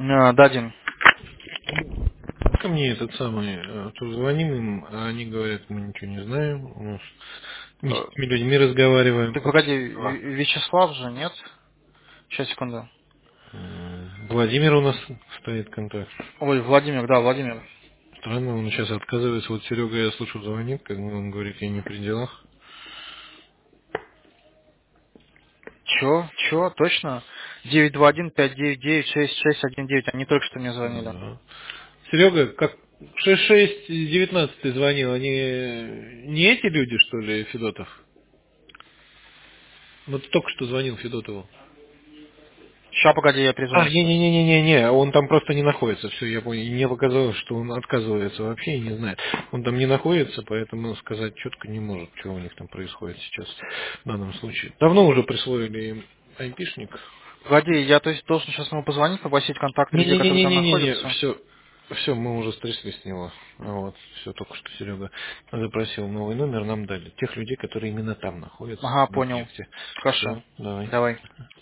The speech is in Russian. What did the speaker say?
Дадим. Ко мне этот самый, тут звоним им, а они говорят, мы ничего не знаем, у нас не с Э, теми людьми разговариваем. Так погоди, Вячеслав же, нет? Сейчас, секунду. Владимир у нас стоит контакт. Ой, Владимир, да, Владимир. Странно, он сейчас отказывается. Вот Серега, я слышу, звонит, как бы он говорит, я не при делах. Чё? Точно? 921-599-6619. Они только что мне звонили. Да. Серега, как 6619 звонил, они не эти люди, что ли, Федотов? Вот только что звонил Федотову. Ща, погоди, я А, перезвоню. не-не-не-не-не, он там просто не находится, все, я понял. И мне показалось, что он отказывается вообще, я не знаю. Он там не находится, поэтому сказать четко не может, что у них там происходит сейчас в данном случае. Давно уже присвоили им айпишник. Погоди, я, то есть, должен сейчас ему позвонить, попросить контакты людей, которые там Не-не-не-не-не-не, находятся? все, мы уже стрясли с него. Вот, все, только что Серега запросил новый номер, нам дали. Тех людей, которые именно там находятся, Ага, на понял. объекте. Хорошо. Все, давай. Давай.